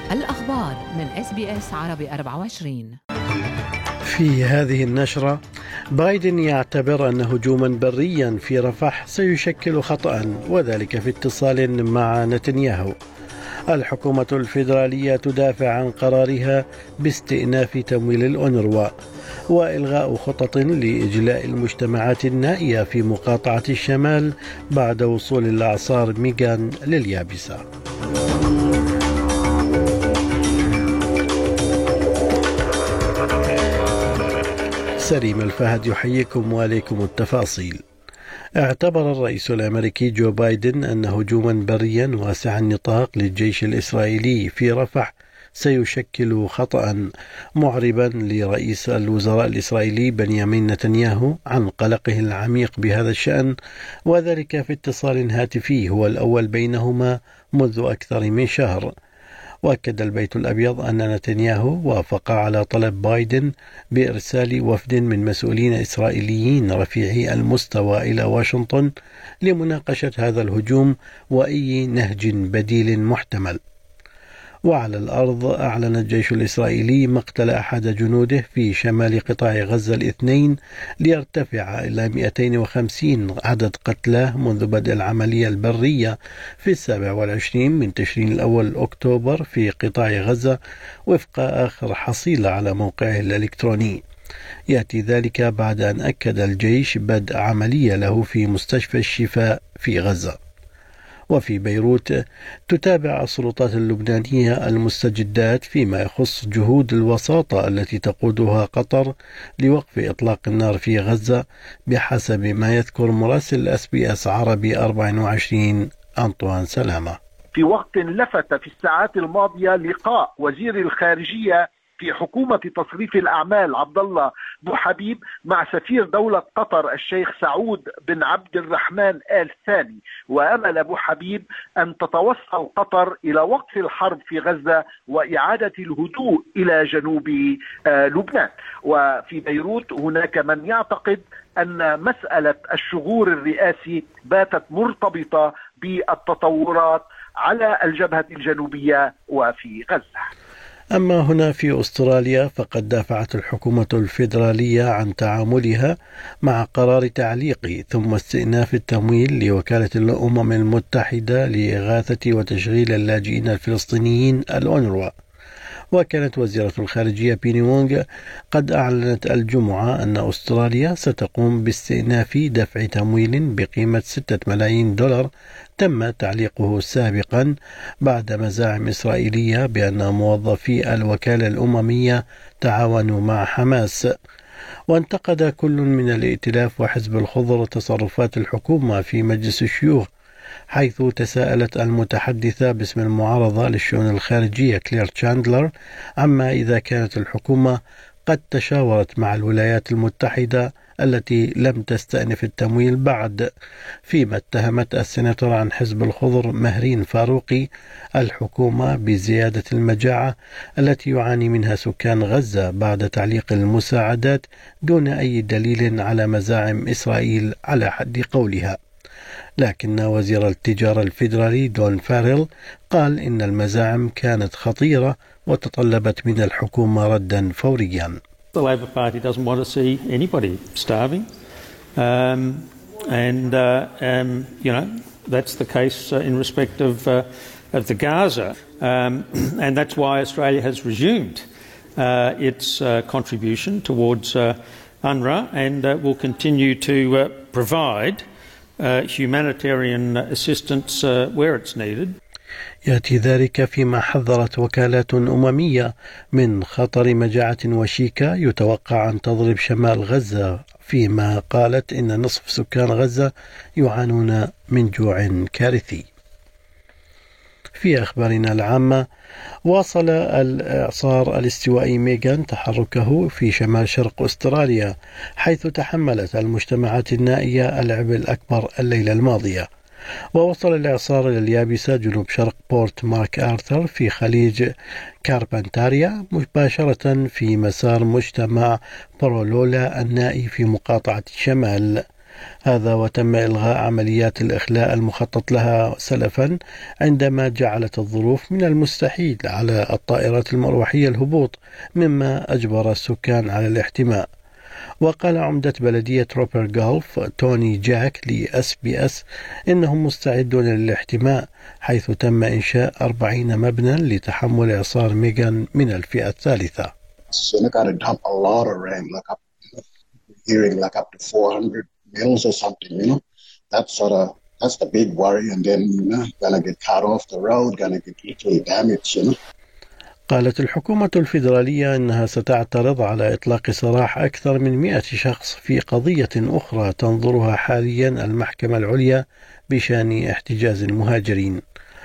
الأخبار من SBS عربي 24. في هذه النشرة، بايدن يعتبر أن هجوما بريا في رفح سيشكل خطأ، وذلك في اتصال مع نتنياهو. الحكومة الفيدرالية تدافع عن قرارها باستئناف تمويل الأونروا وإلغاء خطط لإجلاء المجتمعات النائية في مقاطعة الشمال بعد وصول الإعصار ميغان لليابسة. سليم الفهد يحييكم وعليكم التفاصيل. اعتبر الرئيس الأمريكي جو بايدن أن هجوما بريا واسع النطاق للجيش الإسرائيلي في رفح سيشكل خطأ، معربا لرئيس الوزراء الإسرائيلي بنيامين نتنياهو عن قلقه العميق بهذا الشأن، وذلك في اتصال هاتفي هو الأول بينهما منذ أكثر من شهر. وأكد البيت الأبيض أن نتنياهو وافق على طلب بايدن بإرسال وفد من مسؤولين إسرائيليين رفيعي المستوى إلى واشنطن لمناقشة هذا الهجوم وأي نهج بديل محتمل. وعلى الأرض، أعلن الجيش الإسرائيلي مقتل أحد جنوده في شمال قطاع غزة الاثنين، ليرتفع إلى 250 عدد قتلاه منذ بدء العملية البرية في 27 من تشرين الأول أكتوبر في قطاع غزة، وفق آخر حصيلة على موقعه الإلكتروني. يأتي ذلك بعد أن أكد الجيش بدء عملية له في مستشفى الشفاء في غزة. وفي بيروت، تتابع السلطات اللبنانية المستجدات فيما يخص جهود الوساطة التي تقودها قطر لوقف إطلاق النار في غزة، بحسب ما يذكر مراسل SBS عربي 24 أنطوان سلامة. في وقت لفت في الساعات الماضية لقاء وزير الخارجية في حكومة تصريف الأعمال عبد الله بو حبيب مع سفير دولة قطر الشيخ سعود بن عبد الرحمن آل ثاني، وأمل بو حبيب أن تتوصل قطر إلى وقف الحرب في غزة وإعادة الهدوء إلى جنوب لبنان. وفي بيروت هناك من يعتقد أن مسألة الشغور الرئاسي باتت مرتبطة بالتطورات على الجبهة الجنوبية وفي غزة. أما هنا في أستراليا، فقد دافعت الحكومة الفيدرالية عن تعاملها مع قرار تعليق ثم استئناف التمويل لوكالة الأمم المتحدة لإغاثة وتشغيل اللاجئين الفلسطينيين الأونروا. وكانت وزيرة الخارجية بيني وونغ قد أعلنت الجمعة أن أستراليا ستقوم باستئناف دفع تمويل بقيمة 6 ملايين دولار تم تعليقه سابقا بعد مزاعم إسرائيلية بأن موظفي الوكالة الأممية تعاونوا مع حماس. وانتقد كل من الائتلاف وحزب الخضر تصرفات الحكومة في مجلس الشيوخ، حيث تساءلت المتحدثة باسم المعارضة للشؤون الخارجية كلير تشاندلر عما إذا كانت الحكومة قد تشاورت مع الولايات المتحدة التي لم تستأنف التمويل بعد، فيما اتهمت السيناتور عن حزب الخضر مهرين فاروقي الحكومة بزيادة المجاعة التي يعاني منها سكان غزة بعد تعليق المساعدات دون أي دليل على مزاعم إسرائيل على حد قولها. لكن وزير التجارة الفيدرالي دون فاريل قال إن المزاعم كانت خطيرة وتطلبت من الحكومة ردا فوريا. The Labor Party doesn't want to see anybody starving, that's the case in respect of the Gaza, and that's why Australia has resumed its contribution towards UNRWA and will continue to provide humanitarian assistance where it's needed. يأتي ذلك فيما حذرت وكالات أممية من خطر مجاعة وشيكة يتوقع أن تضرب شمال غزة، فيما قالت إن نصف سكان غزة يعانون من جوع كارثي. في أخبارنا العامة، واصل الإعصار الاستوائي ميغان تحركه في شمال شرق أستراليا، حيث تحملت المجتمعات النائية العبء الأكبر الليلة الماضية. ووصل الإعصار إلى اليابسة جنوب شرق بورت مارك آرثر في خليج كاربنتاريا، مباشرة في مسار مجتمع برولولا النائي في مقاطعة الشمال. هذا وتم إلغاء عمليات الإخلاء المخطط لها سلفا عندما جعلت الظروف من المستحيل على الطائرات المروحية الهبوط، مما أجبر السكان على الاحتماء. وقال عمدة بلدية روبر غولف توني جاك لSBS إنهم مستعدون للاحتماء، حيث تم إنشاء 40 مبنى لتحمل إعصار ميغان من الفئة الثالثة. So they got to dump a lot of rain, hearing up to 400 mils or something, That's the big worry, and then gonna get cut off the road, gonna get literally damaged, قالت الحكومة الفيدرالية أنها ستعترض على إطلاق سراح أكثر من 100 شخص في قضية أخرى تنظرها حاليا المحكمة العليا بشأن احتجاز المهاجرين.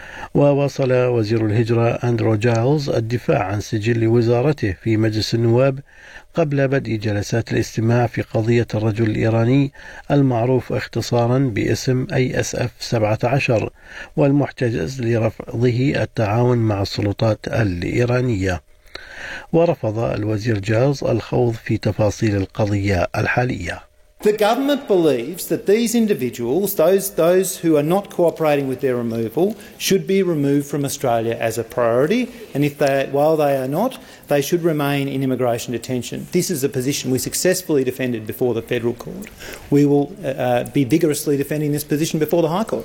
وواصل وزير الهجرة أندرو جايلز الدفاع عن سجل وزارته في مجلس النواب قبل بدء جلسات الاستماع في قضية الرجل الإيراني المعروف اختصارا باسم ASF 17 والمحتجز لرفضه التعاون مع السلطات الإيرانية. ورفض الوزير جايلز الخوض في تفاصيل القضية الحالية. The government believes that these individuals, those who are not cooperating with their removal, should be removed from Australia as a priority, and while they are not, they should remain in immigration detention. This is a position we successfully defended before the Federal Court. We will be vigorously defending this position before the High Court.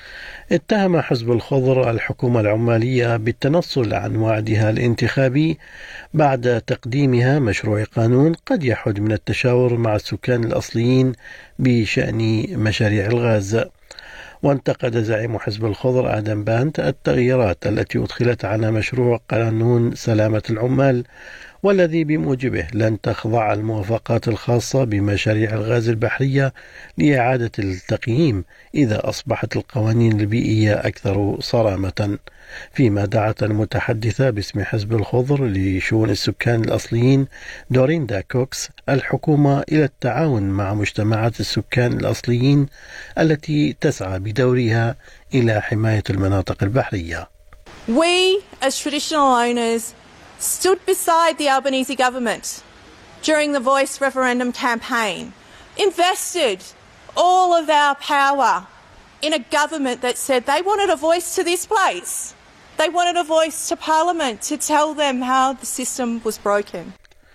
اتهم حزب الخضر الحكومة العمالية بالتنصل عن وعدها الانتخابي بعد تقديمها مشروع قانون قد يحد من التشاور مع السكان الأصليين بشأن مشاريع الغاز. وانتقد زعيم حزب الخضر آدم بانت التغييرات التي أدخلت على مشروع قانون سلامة العمال، والذي بموجبه لن تخضع الموافقات الخاصة بمشاريع الغاز البحرية لإعادة التقييم إذا أصبحت القوانين البيئية أكثر صرامة. فيما دعت المتحدثة باسم حزب الخضر لشؤون السكان الأصليين دوريندا كوكس الحكومة إلى التعاون مع مجتمعات السكان الأصليين التي تسعى بدورها إلى حماية المناطق البحرية. We as traditional owners stood beside the Albanese government during the Voice referendum campaign, invested all of our power in a government that said they wanted a voice to this place. They wanted a voice to Parliament to tell them how the system was broken.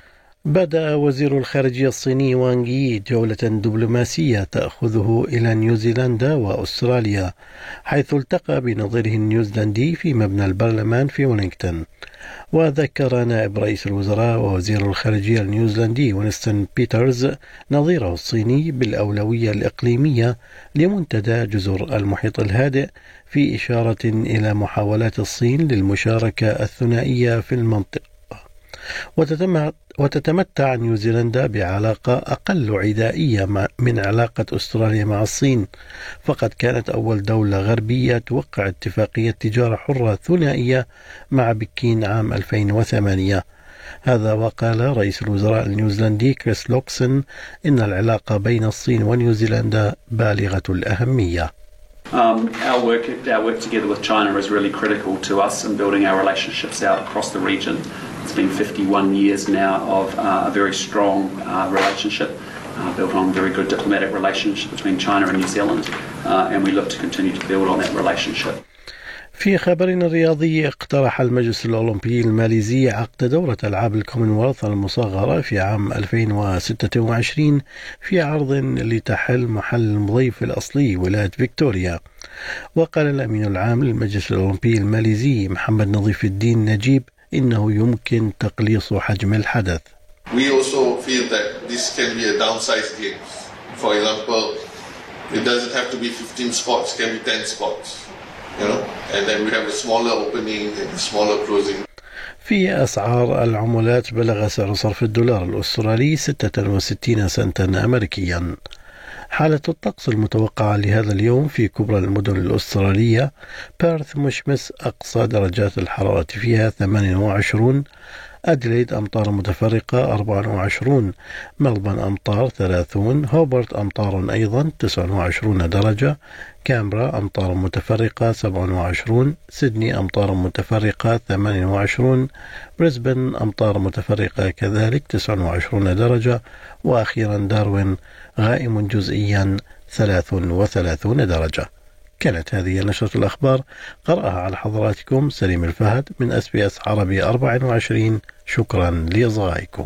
بدأ وزير الخارجية الصيني وانغ يي جولة دبلوماسية تأخذه إلى نيوزيلندا وأستراليا، حيث التقى بنظيره النيوزيلندي في مبنى البرلمان في ويلينغتون. وذكر نائب رئيس الوزراء ووزير الخارجية النيوزيلندي وينستون بيترز نظيره الصيني بالأولوية الإقليمية لمنتدى جزر المحيط الهادئ، في إشارة إلى محاولات الصين للمشاركة الثنائية في المنطقة. وتتمتع نيوزيلندا بعلاقة أقل عدائية من علاقة أستراليا مع الصين، فقد كانت أول دولة غربية توقع اتفاقية تجارة حرة ثنائية مع بكين عام 2008. هذا وقال رئيس الوزراء النيوزيلندي كريس لوكسون إن العلاقة بين الصين ونيوزيلندا بالغة الأهمية. Our work together with China is really critical to us in building our relationships out across the region. It's been 51 years now of a very strong relationship built on a very good diplomatic relationship between China and New Zealand, and we look to continue to build on that relationship. في خبرنا الرياضي، اقترح المجلس الأولمبي الماليزي عقد دورة ألعاب الكومنولث المصغرة في عام 2026 في عرض لتحل محل المضيف الأصلي ولاية فيكتوريا. وقال الأمين العام للمجلس الأولمبي الماليزي محمد نظيف الدين نجيب إنه يمكن تقليص حجم الحدث. We also feel that this can be a downsized game. For example, it doesn't have to be 15 spots, it can be 10 spots. And then we have a smaller opening and a smaller closing. في أسعار العملات بلغ سعر صرف الدولار الأسترالي 66 سنتا أمريكيا. حالة الطقس المتوقعة لهذا اليوم في كبرى المدن الأسترالية: بيرث مشمس أقصى درجات الحرارة فيها 28، أديليد أمطار متفرقة 24، ملبون أمطار 30، هوبرت أمطار أيضا 29 درجة، كامبرا أمطار متفرقة 27، سيدني أمطار متفرقة 28، بريسبن أمطار متفرقة كذلك 29 درجة، وأخيرا داروين غائم جزئيا 33 درجة. كانت هذه نشرة الأخبار قرأها على حضراتكم سليم الفهد من SBS عربي 24. شكرا لإصغائكم.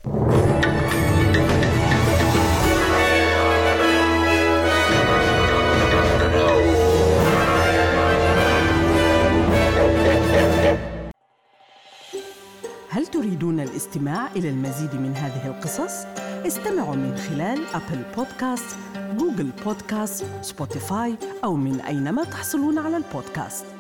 هل تريدون الاستماع إلى المزيد من هذه القصص؟ استمعوا من خلال أبل بودكاست، جوجل بودكاست، سبوتيفاي أو من أينما تحصلون على البودكاست.